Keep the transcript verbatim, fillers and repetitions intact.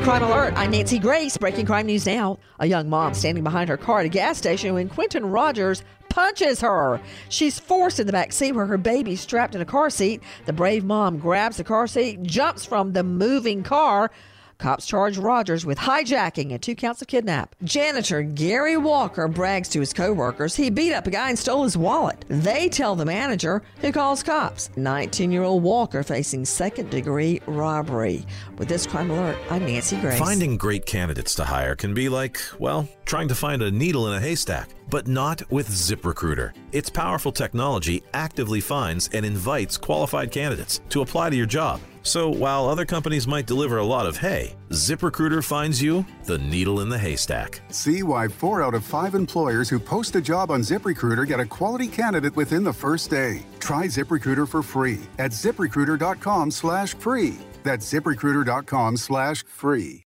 Crime Alert, I'm Nancy Grace. Breaking crime news now. A young mom standing behind her car at a gas station when Quentin Rogers punches her. She's forced in the back seat where her baby's strapped in a car seat. The brave mom grabs the car seat, jumps from the moving car. Cops charge Rogers with hijacking and two counts of kidnap. Janitor Gary Walker brags to his co-workers he beat up a guy and stole his wallet. They tell the manager, who calls cops. nineteen-year-old Walker facing second-degree robbery. With this Crime Alert, I'm Nancy Grace. Finding great candidates to hire can be like, well, trying to find a needle in a haystack. But not with ZipRecruiter. Its powerful technology actively finds and invites qualified candidates to apply to your job. So while other companies might deliver a lot of hay, ZipRecruiter finds you the needle in the haystack. See why four out of five employers who post a job on ZipRecruiter get a quality candidate within the first day. Try ZipRecruiter for free at ZipRecruiter.com slash free. That's ZipRecruiter.com slash free.